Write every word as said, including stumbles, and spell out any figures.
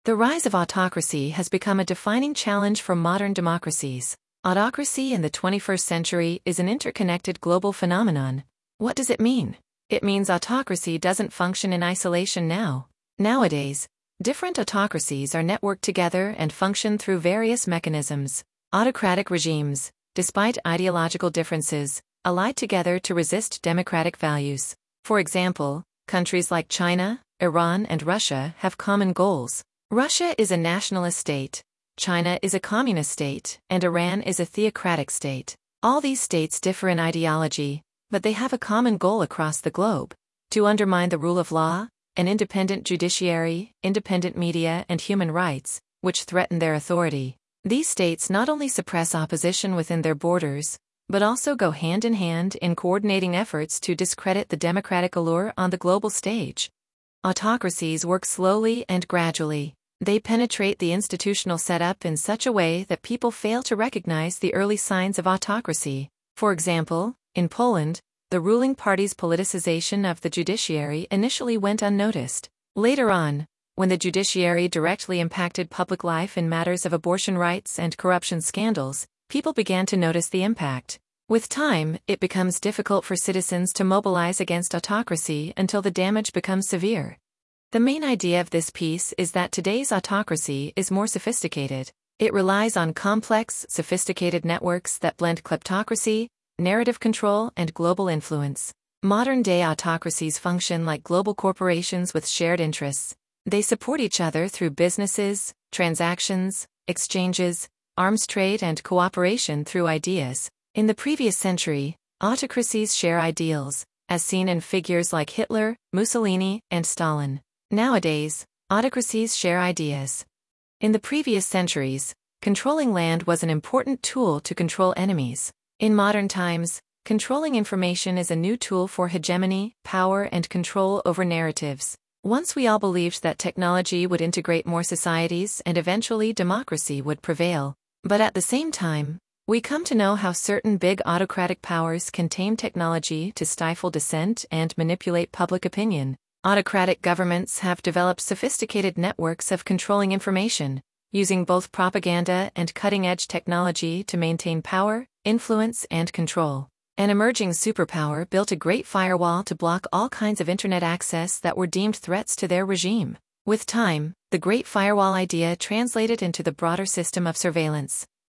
The rise of autocracy has become a defining challenge for modern democracies. Autocracy in the twenty-first century is an interconnected global phenomenon. What does it mean? It means autocracy doesn't function in isolation now. Nowadays, different autocracies are networked together and function through various mechanisms. Autocratic regimes, despite ideological differences, ally together to resist democratic values. For example, countries like China, Iran, and Russia have common goals. Russia is a nationalist state, China is a communist state, and Iran is a theocratic state. All these states differ in ideology, but they have a common goal across the globe: to undermine the rule of law, an independent judiciary, independent media, and human rights, which threaten their authority. These states not only suppress opposition within their borders, but also go hand in hand in coordinating efforts to discredit the democratic allure on the global stage. Autocracies work slowly and gradually. They penetrate the institutional setup in such a way that people fail to recognize the early signs of autocracy. For example, in Poland, the ruling party's politicization of the judiciary initially went unnoticed. Later on, when the judiciary directly impacted public life in matters of abortion rights and corruption scandals, people began to notice the impact. With time, it becomes difficult for citizens to mobilize against autocracy until the damage becomes severe. The main idea of this piece is that today's autocracy is more sophisticated. It relies on complex, sophisticated networks that blend kleptocracy, narrative control, and global influence. Modern-day autocracies function like global corporations with shared interests. They support each other through businesses, transactions, exchanges, arms trade, and cooperation through ideas. In the previous century, autocracies share ideals, as seen in figures like Hitler, Mussolini, and Stalin. Nowadays, autocracies share ideas. In the previous centuries, controlling land was an important tool to control enemies. In modern times, controlling information is a new tool for hegemony, power, and control over narratives. Once we all believed that technology would integrate more societies and eventually democracy would prevail. But at the same time, we come to know how certain big autocratic powers can tame technology to stifle dissent and manipulate public opinion. Autocratic governments have developed sophisticated networks of controlling information, using both propaganda and cutting-edge technology to maintain power, influence, and control. An emerging superpower built a great firewall to block all kinds of internet access that were deemed threats to their regime. With time, the Great Firewall idea translated into the broader system of surveillance.